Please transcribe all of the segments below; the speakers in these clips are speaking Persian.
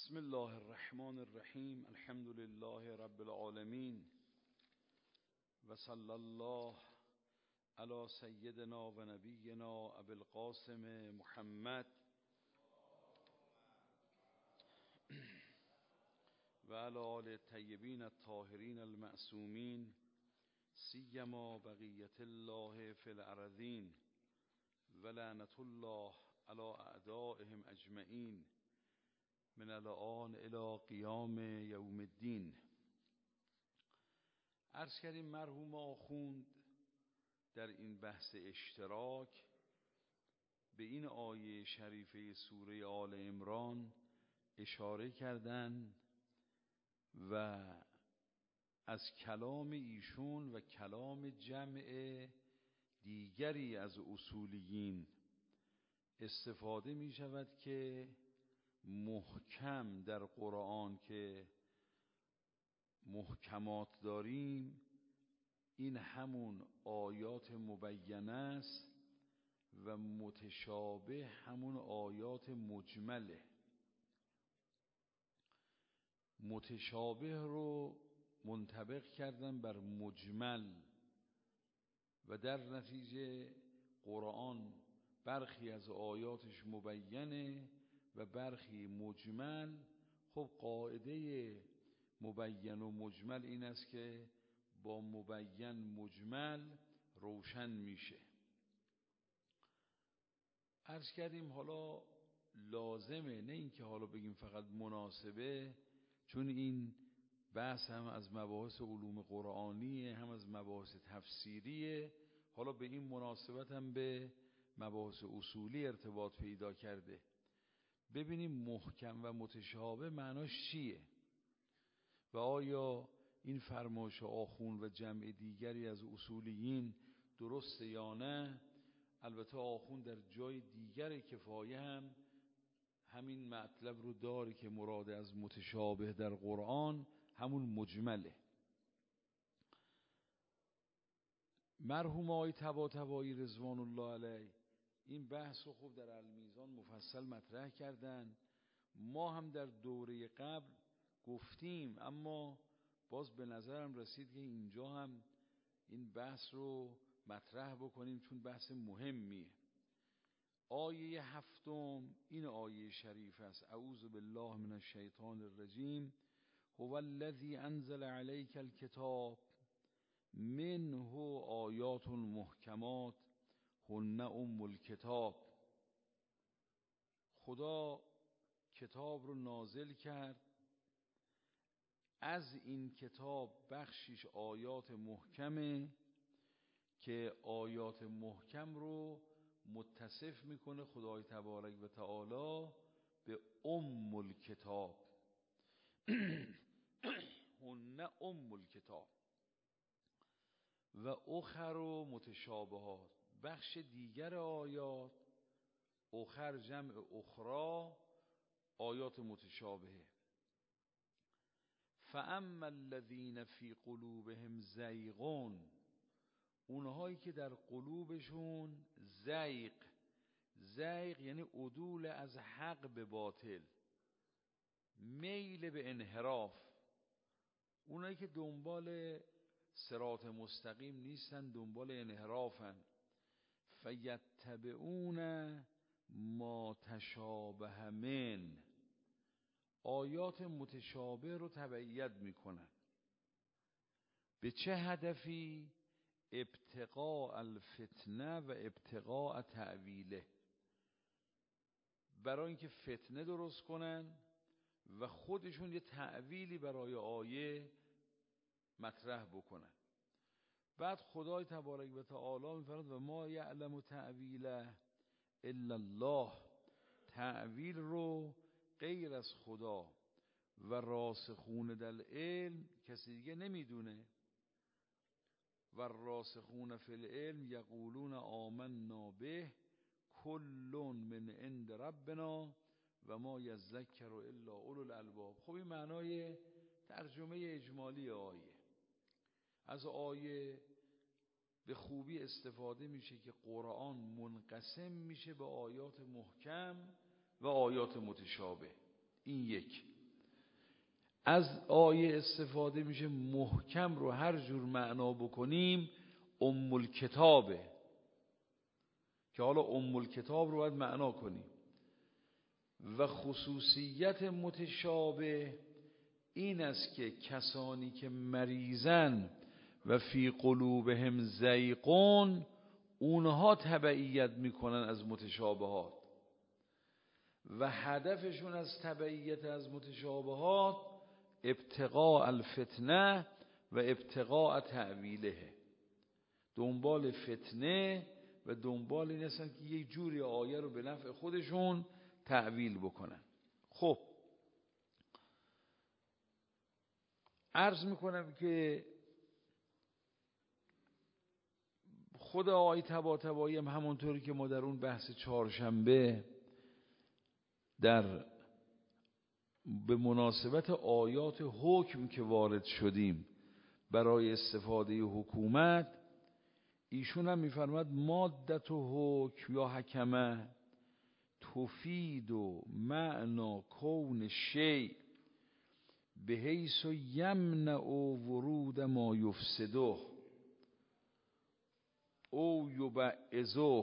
بسم الله الرحمن الرحیم. الحمد لله رب العالمین و صلی الله علی سیدنا و نبینا ابی القاسم محمد و علی آل الطیبین الطاهرین المعصومین سیما بقیت الله فی الارضین و لعنت الله علی اعدائهم اجمعین من الان الی قیام یوم الدین. عرض کردیم مرحوم آخوند در این بحث اشتراک به این آیه شریفه سوره آل عمران اشاره کردند و از کلام ایشون و کلام جمع دیگری از اصولیین استفاده می شود که محکم در قرآن که محکمات داریم این همون آیات مبینه است و متشابه همون آیات مجمله. متشابه رو منطبق کردن بر مجمل و در نتیجه قرآن برخی از آیاتش مبینه و برخی مجمل. خب قاعده مبین و مجمل این است که با مبین مجمل روشن میشه. عرض کردیم حالا لازمه، نه اینکه حالا بگیم فقط مناسبه، چون این بحث هم از مباحث علوم قرآنیه هم از مباحث تفسیریه، حالا به این مناسبت هم به مباحث اصولی ارتباط پیدا کرده. ببینیم محکم و متشابه معناش چیه و آیا این فرمایش آخوند و جمع دیگری از اصولیین درسته یا نه. البته آخوند در جای دیگر کفایه هم همین مطلب رو داره که مراد از متشابه در قرآن همون مجمله. مرحوم آقای طباطبایی رضوان الله علیه این بحث رو خوب در المیزان مفصل مطرح کردن. ما هم در دوره قبل گفتیم، اما باز به نظرم رسید که اینجا هم این بحث رو مطرح بکنیم چون بحث مهمیه. آیه هفتم این آیه شریف است: اعوذ بالله من الشیطان الرجیم هو الذی انزل علیک الکتاب منه آیات محکمات هن ام الکتاب. خدا کتاب رو نازل کرد، از این کتاب بخشش آیات محکمه که آیات محکم رو متصف میکنه خدای تبارک و تعالی به ام الکتاب. هن ام الکتاب و اخر و متشابهات، بخش دیگر آیات، اخر جمع اخرى، آیات متشابهه. فاما الذین فی قلوبهم زیغ، اونهایی که در قلوبشون زیغ یعنی عدول از حق به باطل، میل به انحراف، اونایی که دنبال صراط مستقیم نیستن، دنبال انحرافن. فیتبعون ما تشابه من، آیات متشابه رو تبعیت میکنن. به چه هدفی؟ ابتغاء الفتنه و ابتغاء تعویله، برای اینکه فتنه درست کنن و خودشون یه تعویلی برای آیه مطرح بکنن. بعد خدای تبارک و تعالی میفرماید و ما یعلم تعویله الا الله، تعویل رو غیر از خدا و راسخون در علم کسی دیگه نمیدونه. و راسخون فی العلم یقولون آمنا به کل من عند ربنا و ما یذکر الا اولو الالباب. خب این معنای ترجمه اجمالی آیه. از آیه به خوبی استفاده میشه که قرآن منقسم میشه به آیات محکم و آیات متشابه. این یک. از آیه استفاده میشه محکم رو هر جور معنا بکنیم ام الکتابه، که حالا ام الکتاب رو باید معنا کنیم. و خصوصیت متشابه این است که کسانی که مریضن و فی قلوبهم زیغون، اونها تبعیت میکنن از متشابهات و هدفشون از تبعیت از متشابهات ابتغاء الفتنه و ابتغاء تأویله، دنبال فتنه و دنبال این هستن که یک جوری آیه رو به نفع خودشون تأویل بکنن. خب عرض میکنم که خود آیه طباطبایی هم همونطوری که ما در اون بحث چهارشنبه به مناسبت آیات حکم که وارد شدیم برای استفاده حکومت، ایشون هم میفرماد مادت و حکم یا حکمه تفید و معنا کون شیء به حیث یمنع و ورود ما یفسده او یبعضه.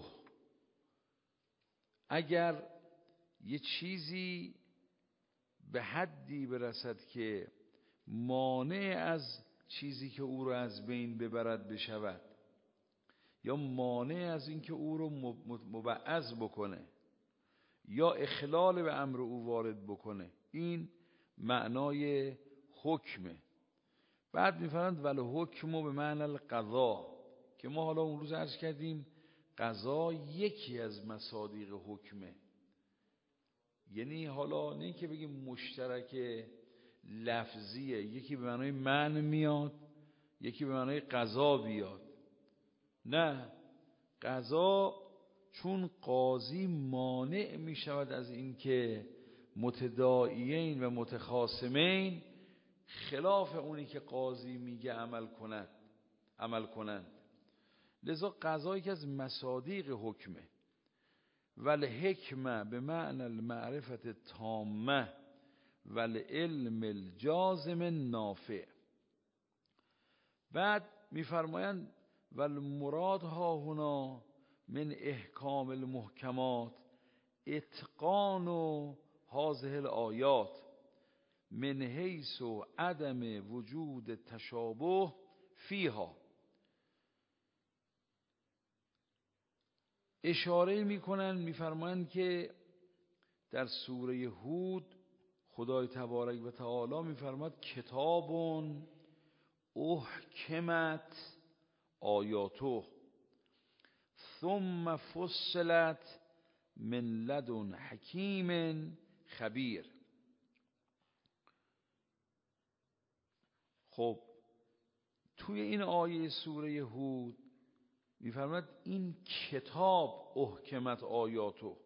اگر یه چیزی به حدی برسد که مانع از چیزی که او رو از بین ببرد بشود یا مانع از اینکه او رو مبعض بکنه یا اخلال به امر او وارد بکنه، این معنای حکمه. بعد میفرماند ول حکم به معنی القضا، که ما حالا اون روز عرض کردیم قضا یکی از مصادیق حکمه. یعنی حالا نه که بگیم مشترک لفظیه، یکی به معنای معنی میاد یکی به معنای قضا بیاد. نه، قضا چون قاضی مانع می شود از اینکه متداعیین و متخاصمین خلاف اونی که قاضی میگه عمل کنند. لذا قضا یکی از مصادیق حکمه. والحکمه به معنی المعرفت تامه والعلم الجازم نافع. بعد میفرمایند والمراد ها هنا من احکام المحکمات اتقان و هذه الآیات من حیث عدم وجود تشابه فیها. اشاره میکنن میفرمایند که در سوره هود خدای تبارک و تعالی میفرماد کتاب احکمت آیاته ثم فصلت من لدن حکیم خبیر. خب توی این آیه سوره هود میفرماد این کتاب احکمت آیاته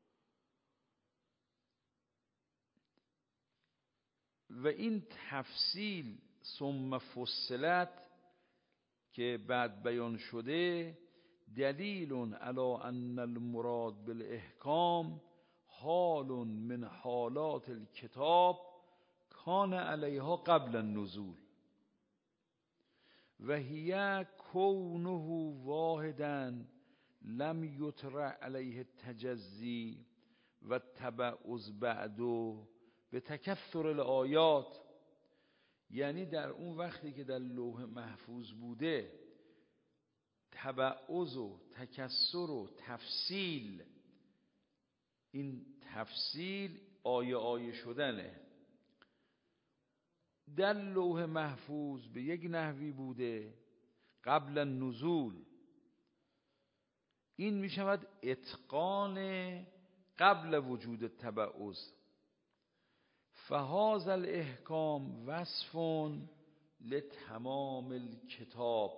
و این تفصیل ثم فصلت که بعد بیان شده دلیل علی ان المراد بالاحکام حال من حالات الکتاب کان علیها قبل النزول و هی کونه واحدا لم یطرح علیه التجزی و تبعض بعده به تکثر الآیات. یعنی در اون وقتی که در لوح محفوظ بوده تبعض و تکثر و تفصیل، این تفصیل آیه آیه شدنه، در لوح محفوظ به یک نحوی بوده قبل النزول، این می شود اتقان قبل وجود تبعض. فهذا الاحکام وصف لتمام الکتاب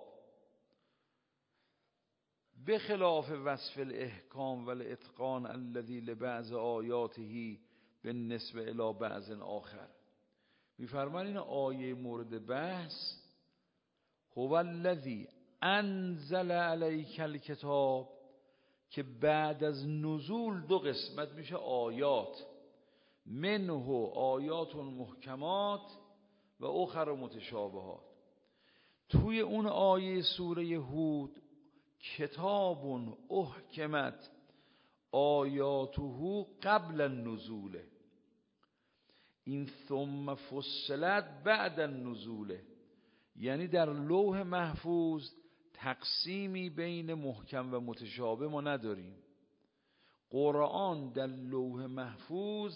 بخلاف وصف الاحکام والاتقان الذي لبعض آیاته بالنسبه الى بعض آخر. میفرمان این آیه مورد بحث هو الذی انزل علیک الکتاب، که بعد از نزول دو قسمت میشه آیات، منه آیات محکمات و اخر متشابهات. توی اون آیه سوره هود کتاب احکمت آیاته قبل النزول، این ثم فصلت بعد النزول، یعنی در لوح محفوظ تقسیمی بین محکم و متشابه ما نداریم. قرآن در لوح محفوظ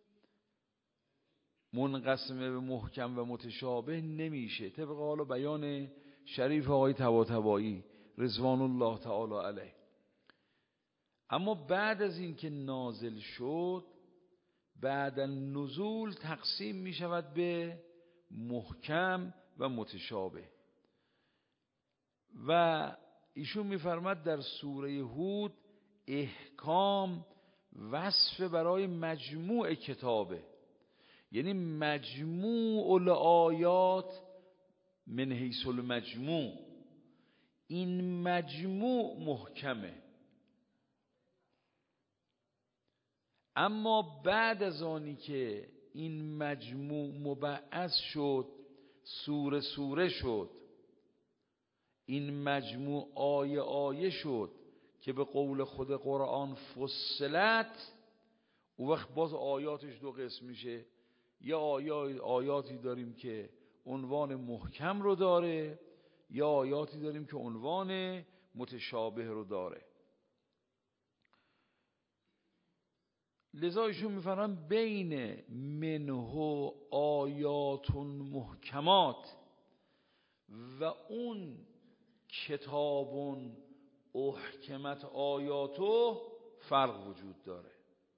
منقسم به محکم و متشابه نمیشه، طبق حالا بیان شریف آقای طباطبایی رضوان الله تعالی علیه. اما بعد از این که نازل شد، بعد النزول تقسیم می شود به محکم و متشابه. و ایشون می‌فرماد در سوره هود احکام وصف برای مجموع کتابه، یعنی مجموع الآیات من حیث المجموع، این مجموع محکمه. اما بعد از آنی که این مجموع مبعث شد، سوره سوره شد، این مجموع آیه آیه شد که به قول خود قرآن فصلت، اون وقت باز آیاتش دو قسم میشه. یه آیاتی داریم که عنوان محکم رو داره، یا آیاتی داریم که عنوان متشابه رو داره. لذا ایشون میفرمان بین منه آیات محکمات و اون کتاب احکمت آیاتو فرق وجود داره.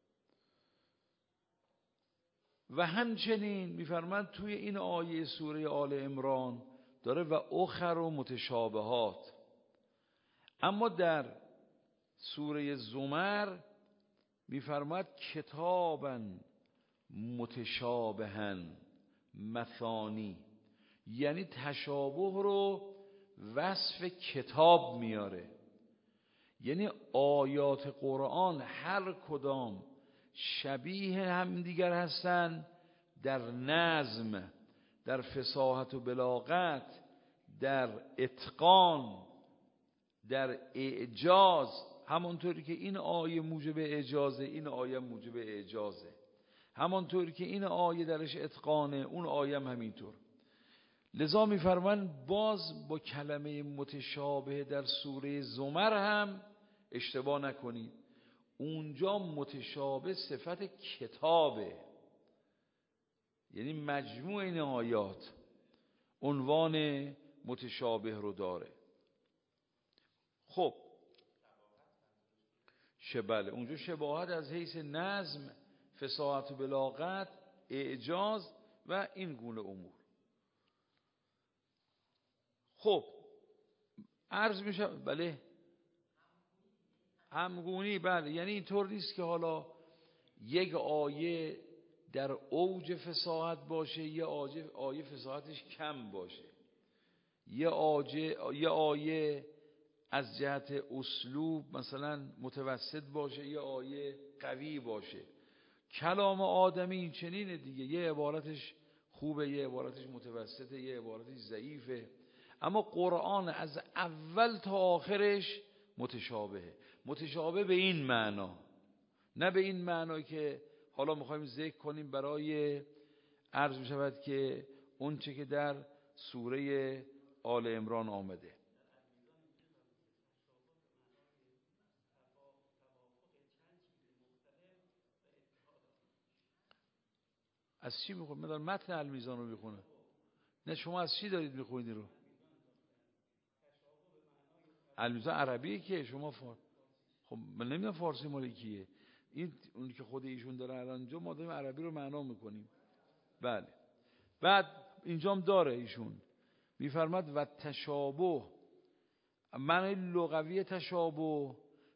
و همچنین میفرماند توی این آیه سوره آل عمران داره و اخر و متشابهات، اما در سوره زمر میفرماید کتابا متشابها مثانی، یعنی تشابه رو وصف کتاب میاره. یعنی آیات قرآن هر کدام شبیه هم دیگر هستن در نظم، در فصاحت و بلاغت، در اتقان، در اعجاز. همانطوری که این آیه موجب اعجازه، این آیه موجب اعجازه. همانطوری که این آیه درش اتقانه، اون آیه هم همینطور. لذا میفرمان باز با کلمه متشابه در سوره زمر هم اشتباه نکنید، اونجا متشابه صفت کتابه، یعنی مجموع این آیات عنوان متشابه رو داره. خب بله، اونجا شباهت از حیث نظم، فصاحت و بلاغت، اعجاز و این گونه امور. خب عرض میشه بله همگونی، بله، یعنی اینطور نیست که حالا یک آیه در اوج فصاحت باشه، یه آیه فصاحتش کم باشه، یه آیه از جهت اسلوب مثلا متوسط باشه، یه آیه قوی باشه. کلام آدمی این چنینه دیگه، یه عبارتش خوبه، یه عبارتش متوسطه، یه عبارتش ضعیفه. اما قرآن از اول تا آخرش متشابهه. متشابه به این معنا، نه به این معنا که حالا میخوایم ذکر کنیم برای عرض میشود که اون چه که در سوره آل عمران آمده. از چی میخونید؟ من دارم متن المیزان رو میخونم. نه شما از چی دارید میخونید رو؟ المیزان عربیه که شما خب من نمیدونم فارسی مال کیه. این اونی که خود ایشون داره الان اینجا، ما داریم عربی رو معنا میکنیم. بله. بعد اینجام داره ایشون میفرماد و تشابه، معنی لغوی تشابه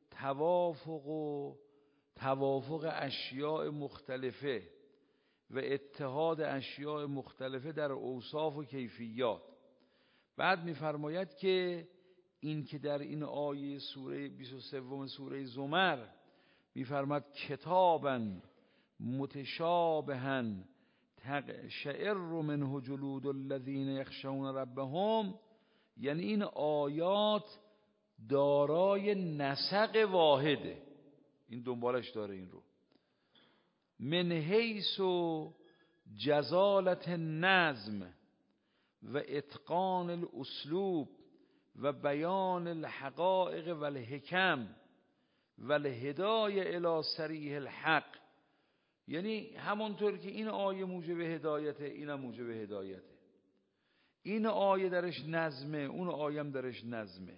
توافق اشیاء مختلفه و اتحاد اشیاء مختلفه در اوصاف و کیفیات. بعد میفرماید که این که در این آیه سوره 23 سوره زمر میفرماد کتابا متشابها تقشعر منه جلود الذین یخشون ربهم، یعنی این آیات دارای نسق واحده، این دنبالش داره این رو، من حیث جزالت نظم و اتقان الاسلوب و بیان الحقائق و الحکم و الهدایه الی صریح الحق. یعنی همونطور که این آیه موجب هدایته، اینم موجب هدایته. این آیه درش نظمه، اون آیه هم درش نظمه.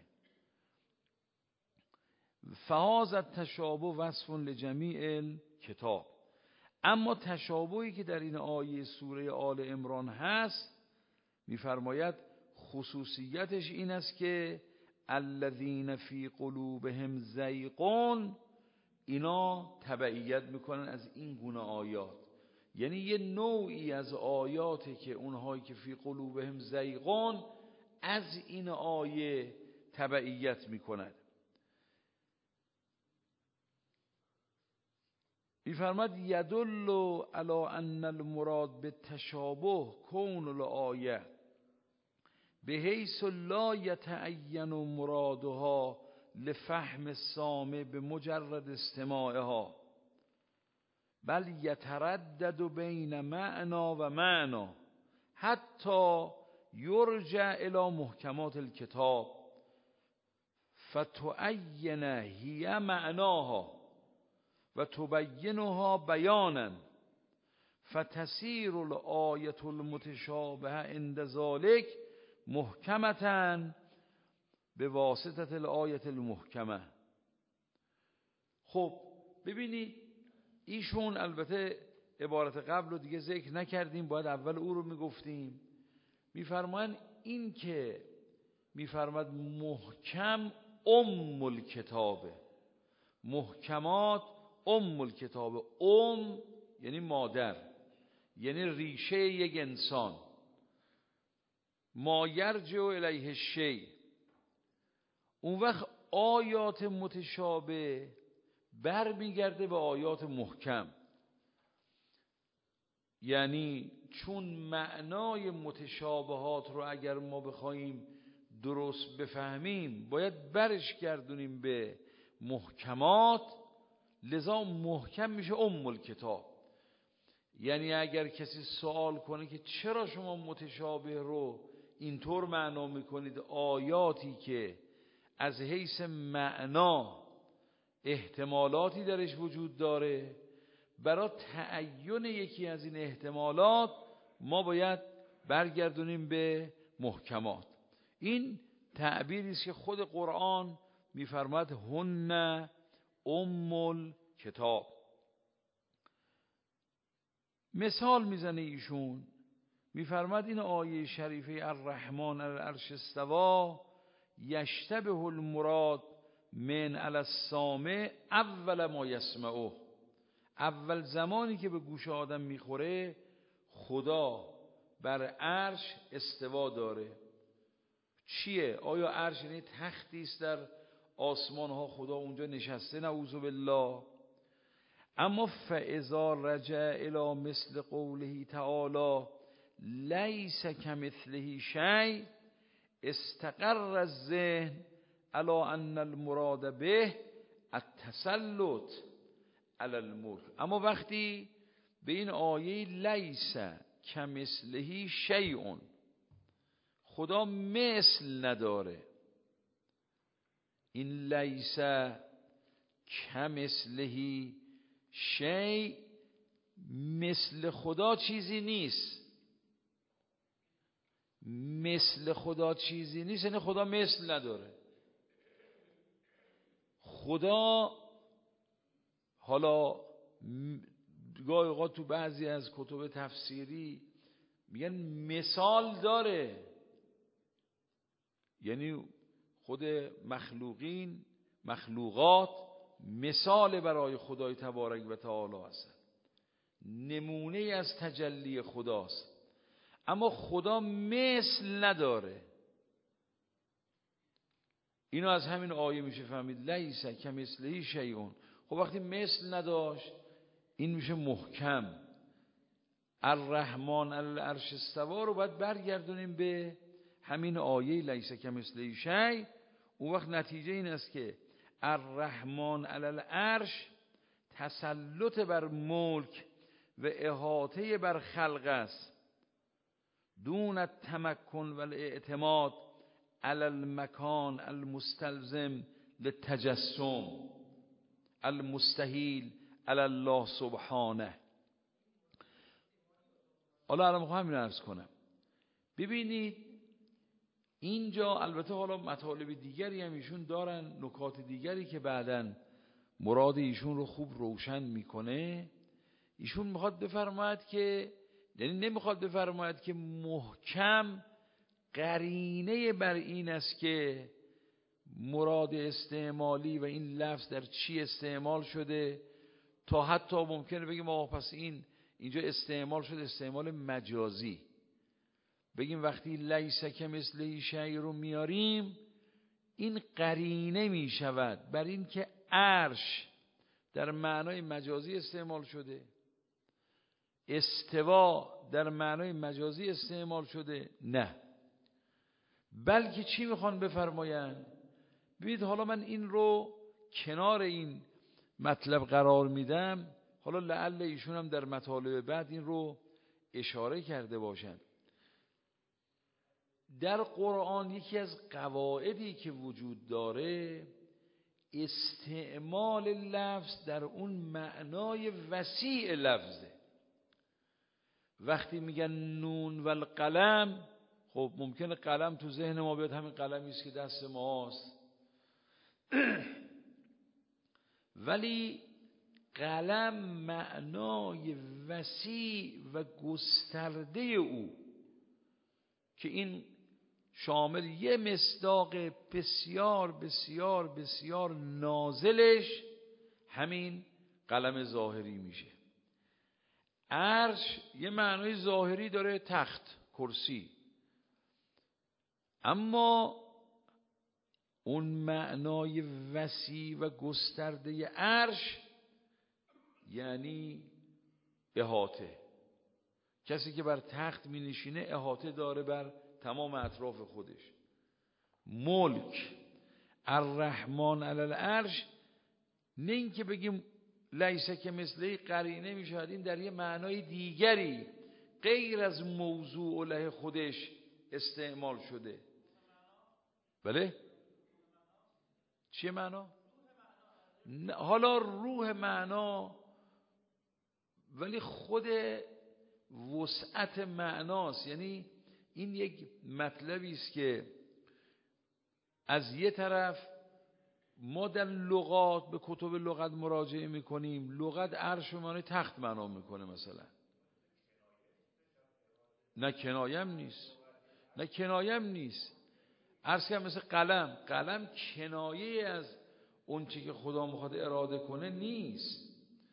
فهذا التشابه وصف لجمیع الکتاب. اما تشابهی که در این آیه سوره آل عمران هست، می‌فرماید خصوصیتش این است که الذین فی قلوبهم زیغ، اینا تبعیت میکنن از این گونه آیات. یعنی یه نوعی از آیاتی که اونهایی که فی قلوبهم زیغ از این آیه تبعیت میکنن. میفرماد یدل علی ان المراد بالتشابه کون الآیه بحیث لا یتعین مرادها لفهم السامع بمجرد استماعها، بل یتردد بین معنا و معنا حتی یرجع الی محکمات الکتاب فتعین هی معناها و تبینها بیانا فتسیر الآیة المتشابه عند ذلك محکمتاً به واسطه الآیة المحکمه. خب ببینید ایشون، البته عبارت قبل رو دیگه ذکر نکردیم، باید اول او رو میگفتیم. میفرمان این که میفرماد محکم الکتابه، محکمات الکتابه، یعنی مادر، یعنی ریشه یک انسان، ما یرجع الیه الشیء. اون وقت آیات متشابه برمیگرده به آیات محکم. یعنی چون معنای متشابهات رو اگر ما بخوایم درست بفهمیم باید برش گردونیم به محکمات، لذا محکم میشه الکتاب. یعنی اگر کسی سوال کنه که چرا شما متشابه رو اینطور معنا میکنید، آیاتی که از حیث معنا احتمالاتی درش وجود داره، برای تعین یکی از این احتمالات ما باید برگردونیم به محکمات. این تعبیری است که خود قرآن میفرماد هن الکتاب. مثال میزنه ایشون، میفرماد این آیه شریفه الرحمن علی العرش استوی یشتبه المراد من علی السامع اول ما یسمعه. اول زمانی که به گوش آدم میخوره خدا بر عرش استوا داره. چیه؟ آیا عرش یعنی تختی است در آسمان ها خدا اونجا نشسته؟ نعوذ بالله. اما فاذا رجع الی مثل قوله تعالی لیس کمثله شیء استقر الذهن علی ان المراد به التسلط علی الملک. اما وقتی به این آیه لیس کمثله شیء، خدا مثل نداره، این لیس کمثله شیء، مثل خدا چیزی نیست، مثل خدا چیزی نیست یعنی خدا مثل نداره. خدا حالا گاهی اوقات تو بعضی از کتب تفسیری میگن مثال داره، یعنی خود مخلوقات مثال برای خدای تبارک و تعالی هستند، نمونه از تجلی خداست. اما خدا مثل نداره. اینو از همین آیه میشه فهمید لیس کمثله شیء. خب وقتی مثل نداشت این میشه محکم. الرحمن علی العرش استوا رو باید برگردونیم به همین آیه لیس کمثله شیء. اون وقت نتیجه این است که الرحمن علی العرش تسلط بر ملک و احاطه بر خلق است، دون التمکن و الاعتماد علی المکان المستلزم للتجسم المستحیل علی الله سبحانه. حالا الان میخوام همین عرض کنم. ببینید اینجا البته حالا مطالب دیگری هم ایشون دارن، نکات دیگری که بعداً مراد ایشون رو خوب روشن میکنه. ایشون میخواد بفرماید که، یعنی نمیخواد بفرماید که محکم قرینه بر این است که مراد استعمالی و این لفظ در چی استعمال شده، تا حتی ممکنه بگیم آقا پس اینجا استعمال شده استعمال مجازی. بگیم وقتی لیس کمثله شیء رو میاریم این قرینه میشود بر این که عرش در معنای مجازی استعمال شده، استوا در معنای مجازی استعمال شده. نه، بلکه چی میخوان بفرمایند؟ ببینید حالا من این رو کنار این مطلب قرار میدم، حالا لعل ایشون هم در مطالب بعد این رو اشاره کرده باشند. در قرآن یکی از قواعدی که وجود داره استعمال لفظ در اون معنای وسیع لفظه. وقتی میگن نون و القلم، خب ممکنه قلم تو ذهن ما بیاد همین قلمی است که دست ماست، ولی قلم معنای وسیع و گسترده او که این شامل یه مصداق بسیار بسیار بسیار نازلش همین قلم ظاهری میشه. عرش یه معنای ظاهری داره، تخت، کرسی، اما اون معنای وسیع و گسترده عرش یعنی احاطه. کسی که بر تخت می نشینه احاطه داره بر تمام اطراف خودش. ملک الرحمن علی العرش، نه این که بگیم لیس کمثله قرینه می شود، این در یه معنای دیگری غیر از موضوع له خودش استعمال شده. بله؟ چیه معنا؟ حالا روح معنا، ولی خود وسعت معناست. یعنی این یک مطلبی است که از یه طرف ما در لغات به کتب لغت مراجعه میکنیم، لغت عرش و معنی تخت معنا میکنه مثلا. نه کنایم نیست. عرض که مثل قلم کنایه از اون چی که خدا میخواد اراده کنه نیست.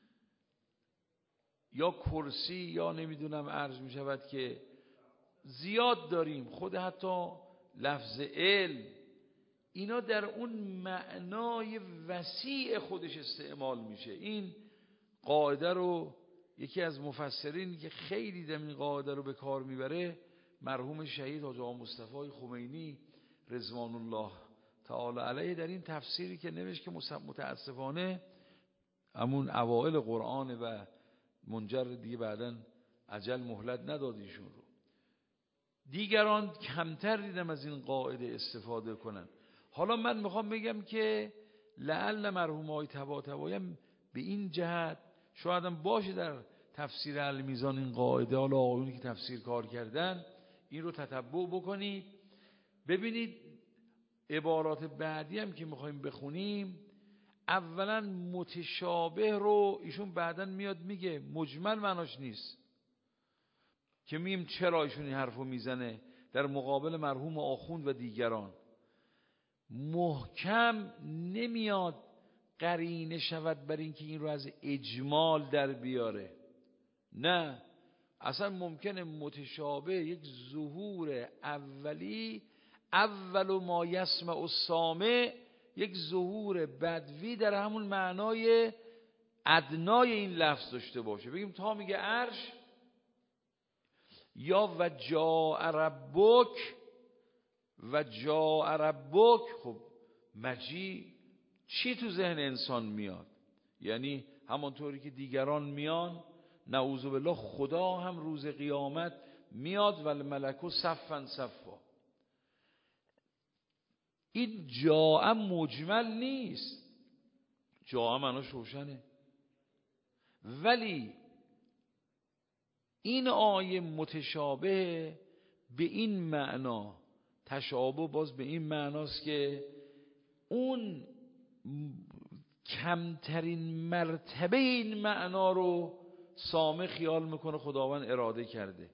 یا کرسی، یا نمیدونم عرض میشود که زیاد داریم، خود حتی لفظ علم، اینا در اون معنای وسیع خودش استعمال میشه. این قاعده رو یکی از مفسرین که خیلی در این قاعده رو به کار میبره، مرحوم شهید حاج آقا مصطفی خمینی رضوان الله تعالی علیه، در این تفسیری که نوشت که متاسفانه همون اوائل قرآن و منجر دیگه بعداً اجل مهلت نداد ایشون رو. دیگران کمتر دیدم از این قاعده استفاده کنن. حالا من میخوام بگم که لعل مرحوم آقای طباطبایی هم به این جهت شاید هم باشه در تفسیر المیزان این قاعده، حالا آقایونی که تفسیر کار کردن این رو تتبع بکنید. ببینید عبارات بعدی هم که میخوایم بخونیم، اولا متشابه رو ایشون بعداً میاد میگه مجمل معناش نیست، که میم چرا ایشون این حرفو میزنه در مقابل مرحوم آخوند و دیگران. محکم نمیاد قرینه شود بر اینکه این رو از اجمال در بیاره. نه، اصلا ممکنه متشابه یک ظهور اولی، اول ما یسمع السامع، یک ظهور بدوی در همون معنای ادنای این لفظ داشته باشه. بگیم تا میگه عرش، یا و جاء ربک، و جاء ربک. خب مجیء چی تو ذهن انسان میاد؟ یعنی همانطوری که دیگران میان، نعوذ بالله خدا هم روز قیامت میاد و الملک صفا صفا. این جاء مجمل نیست، جاء معناش روشنه، ولی این آیه متشابه به این معنا، تشابه باز به این معناست که اون کمترین مرتبه این معنا رو سامع خیال میکنه خداوند اراده کرده.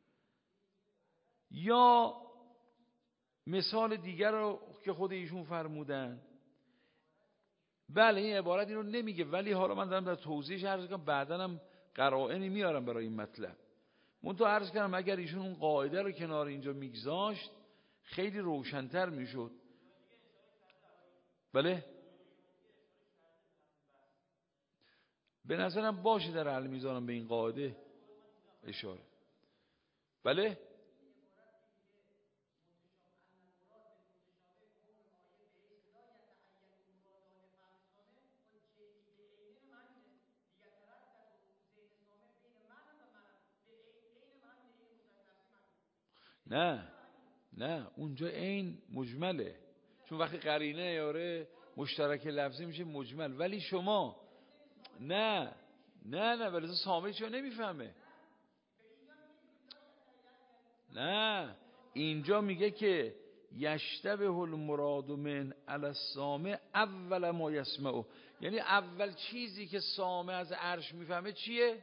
یا مثال دیگر رو که خود ایشون فرمودن، بله این عبارت این رو نمیگه، ولی حالا من دارم در توضیحش عرض کنم، بعداً هم قرائنی میارم برای این مطلب. من تو عرض کردم اگر ایشون اون قاعده رو کنار اینجا میگذاشت خیلی روشن‌تر میشد. بله به نظرم باشه در حل میذارم به این قاعده اشاره. بله نه اونجا عین مجمله، چون وقتی قرینه یاره مشترک لفظی میشه مجمل. ولی شما نه ولی سامع چون نمیفهمه. نه اینجا میگه که یشتبه المراد من علی السامع اول ما یسمعه، یعنی اول چیزی که سامع از عرش میفهمه چیه؟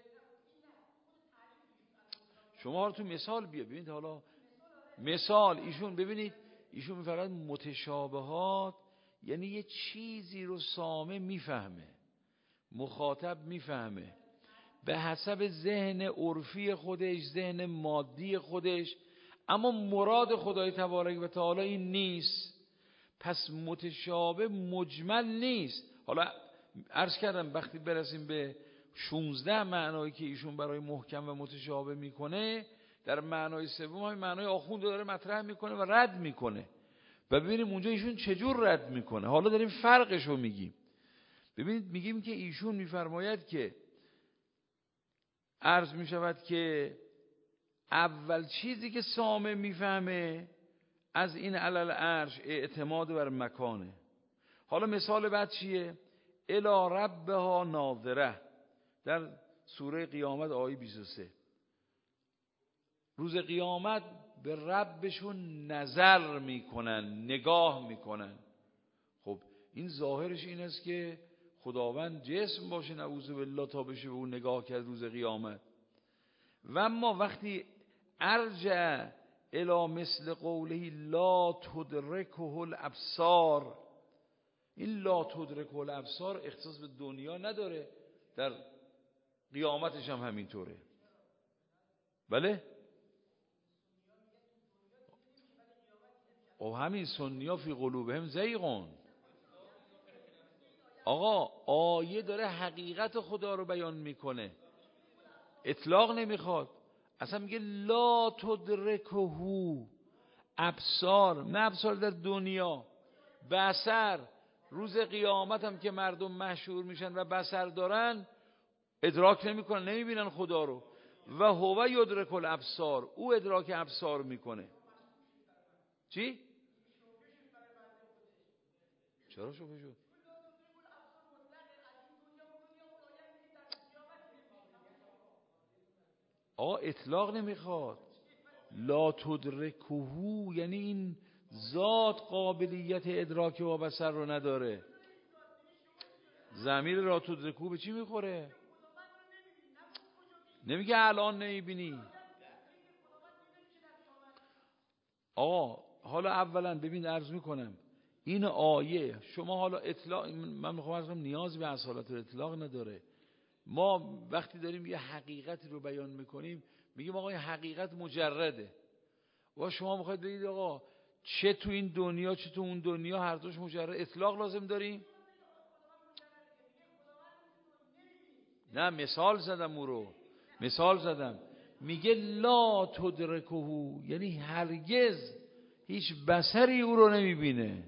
شما رو تو مثال ببینید، حالا مثال ایشون ببینید، ایشون میفرماید متشابهات یعنی یه چیزی رو سامع میفهمه، مخاطب میفهمه به حسب ذهن عرفی خودش، ذهن مادی خودش، اما مراد خدای تبارک و تعالی این نیست. پس متشابه مجمل نیست. حالا عرض کردم وقتی برسیم به 16 معنایی که ایشون برای محکم و متشابه میکنه، در معنای سوم های معنای آخوند داره مطرح میکنه و رد میکنه و ببینیم اونجا ایشون چجور رد میکنه. حالا داریم فرقش رو میگیم. ببینید میگیم که ایشون میفرماید که عرض میشود که اول چیزی که سامع میفهمه از این علل عرش اعتماد بر مکانه. حالا مثال بعد چیه؟ الی ربها ناظره، در سوره قیامت آیه 23. روز قیامت به ربشون نظر میکنن، نگاه میکنن. خب این ظاهرش این است که خداوند جسم باشه نعوذ بالله تا بشه به اون نگاه کرد روز قیامت. و اما وقتی ارجع الی مثل قوله لا تدرکه الابصار، این لا تدرکه الابصار اختصاص به دنیا نداره، در قیامتش هم همینطوره. بله او همین سنیا فی قلوبهم زیغون. آقا آیه داره حقیقت خدا رو بیان میکنه، اطلاق نمیخواد. اصلا میگه لا تدرکه ابصار، نه ابصار در دنیا، بصر. روز قیامت هم که مردم محشور میشن و بصر دارن ادراک نمیکنن، نمیبینن خدا رو. و هو یدرک الابصار، او ادراک ابصار میکنه. چی؟ چرا شوخی شد؟ آقا اطلاق نمیخواد. لا تدرکه یعنی این ذات قابلیت ادراک و بصر رو نداره. ضمیر لا تدرکه به چی میخوره؟ نمیگه الان نمیبینی. آقا حالا اولا ببین عرض میکنم این آیه شما حالا اطلاق، من میخوام عرض کنم نیاز به اصالت اطلاق نداره. ما وقتی داریم یه حقیقتی رو بیان میکنیم میگیم آقا این حقیقت مجرده. و شما میخواید بگید آقا چه تو این دنیا چه تو اون دنیا هر دوش مجرد، اطلاق لازم داریم؟ نه مثال زدم، او رو مثال زدم. میگه لا تدرکه، یعنی هرگز هیچ بصری او رو نمیبینه.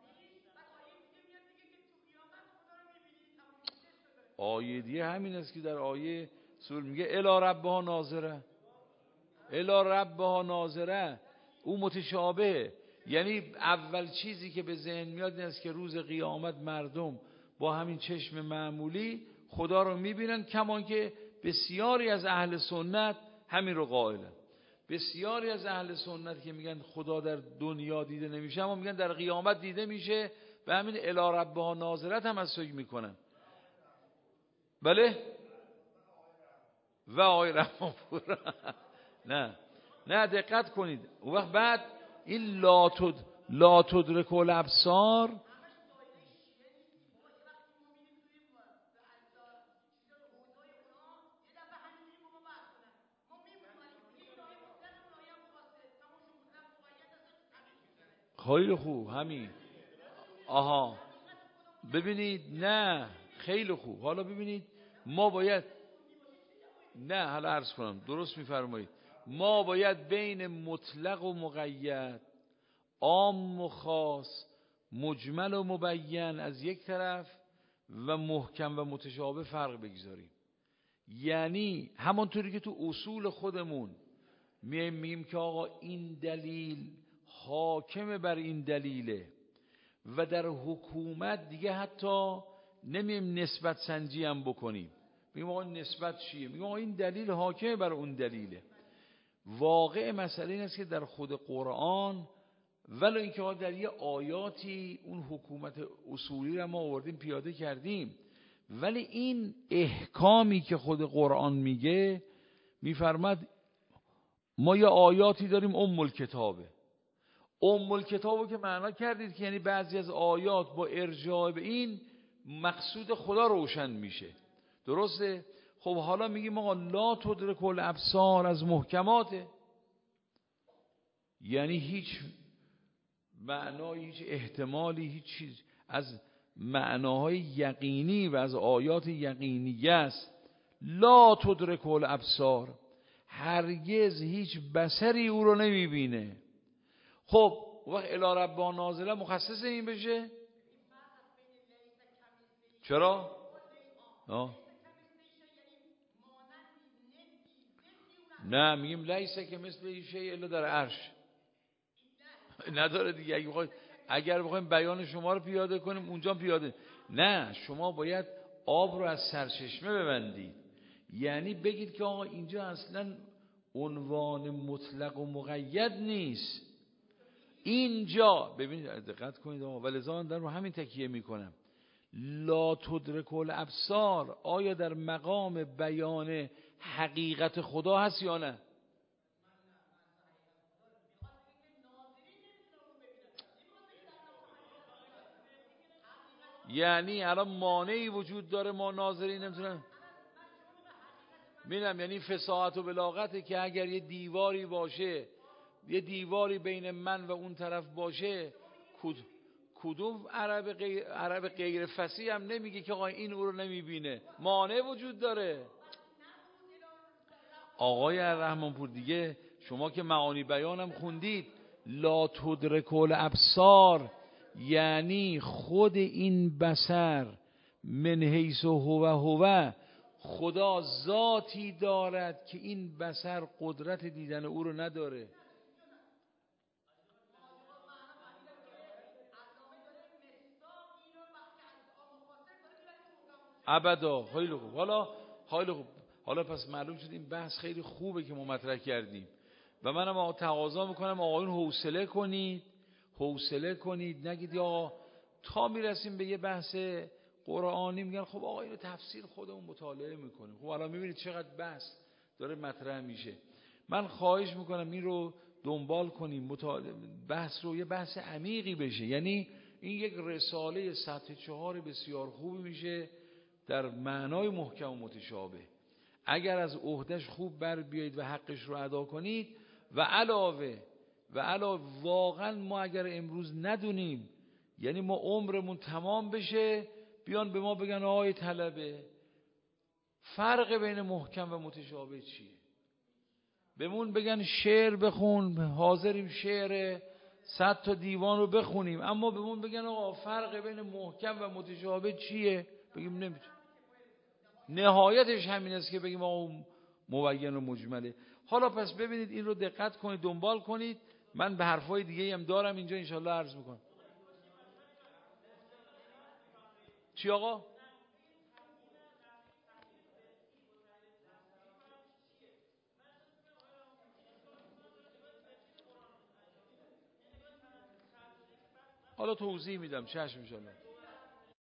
آیه دیگه همین است که در آیه سور میگه الی ربها ناظره، الی ربها ناظره. او متشابه، یعنی اول چیزی که به ذهن میاد این است که روز قیامت مردم با همین چشم معمولی خدا رو میبینن، کمان که بسیاری از اهل سنت همین رو قائلن. بسیاری از اهل سنت که میگن خدا در دنیا دیده نمیشه اما میگن در قیامت دیده میشه، به همین الی ربها ناظره تمسک میکنن. بله و آقای رحمانپور نه دقت کنید. اون وقت بعد این لا تدرک الابصار، خیلی خوب همین. آها ببینید، نه خیلی خوب. حالا ببینید ما باید، نه حالا عرض کنم درست میفرمایید، ما باید بین مطلق و مقید، عام و خاص، مجمل و مبین از یک طرف و محکم و متشابه فرق بگذاریم. یعنی همونطوری که تو اصول خودمون میگیم که آقا این دلیل حاکم بر این دلیله و در حکومت دیگه حتی نمیم نسبت سنجی هم بکنیم، میگیم آقا نسبت چیه، میگیم آقا این دلیل حاکم بر اون دلیله. واقع مسئله این است که در خود قرآن ولو اینکه در یه آیاتی اون حکومت اصولی رو ما آوردیم پیاده کردیم، ولی این احکامی که خود قرآن میگه، میفرماد ما یه آیاتی داریم ام الکتابه. ام الکتابو که معنا کردید که یعنی بعضی از آیات با ارجاع به این مقصود خدا روشن میشه، درسته؟ خب حالا میگیم آقا لا تدرک الابصار از محکماته، یعنی هیچ معنایی، هیچ احتمالی، هیچ چیز از معناهای یقینی و از آیات یقینیه است. لا تدرک الابصار، هرگز هیچ بصری او رو نمیبینه. خب وقت الی ربها ناظره مخصص این بشه؟ چرا؟ نه میگیم لیس که مثل شیء الا در عرش نداره دیگه. اگر بخوایم بیان شما رو پیاده کنیم اونجا پیاده، نه شما باید آب رو از سرچشمه ببندید. یعنی بگید که آقا اینجا اصلا عنوان مطلق و مقید نیست. اینجا ببینید دقت کنید آقا، ولذا من در رو همین تکیه میکنم. لا تدرک الابصار آیا در مقام بیان حقیقت خدا هست یا نه؟ یعنی الان مانعی وجود داره ما ناظرین نمیتونن ببینم، یعنی فصاحت و بلاغته که اگر یه دیواری باشه، یه دیواری بین من و اون طرف باشه، کدوم عرب غیر فصیح هم نمیگه که آقا این او رو نمیبینه، مانع وجود داره. آقای رحمانپور دیگه شما که معانی بیانم خوندید، لا تدرک الابصار یعنی خود این بصر من حیث هو خدا ذاتی دارد که این بصر قدرت دیدن او رو نداره. ابدا. خیلی خوب. حالا پس معلوم شد این بحث خیلی خوبه که ما مطرح کردیم و منم تقاضا میکنم آقایون حوصله کنید، نگید یا تا میرسیم به یه بحث قرآنی میگن خب آقا اینو تفسیر خودمون مطالعه میکنیم. خب الان میبینید چقدر بحث داره مطرح میشه. من خواهش میکنم این رو دنبال کنیم، بحث رو یه بحث عمیقی بشه. یعنی این یک رساله سطح 4 بسیار خوبی میشه در معنای محکم و متشابه. اگر از عهدهش خوب بر بیایید و حقش رو ادا کنید و علاوه واقعا ما اگر امروز ندونیم، یعنی ما عمرمون تمام بشه بیان به ما بگن آقای طلبه فرق بین محکم و متشابه چیه؟ بهمون بگن شعر بخون، حاضریم شعر 100 تا دیوان رو بخونیم، اما بهمون بگن آقا فرق بین محکم و متشابه چیه؟ بگیم نمیتونیم. نهایتش همین است که بگیم آقا مبین و مجمله. حالا پس ببینید این رو دقت کنید، دنبال کنید. من به حرفای دیگه هم دارم اینجا انشالله عرض میکنم. چی آقا؟ حالا توضیح میدم، چشم انشالله.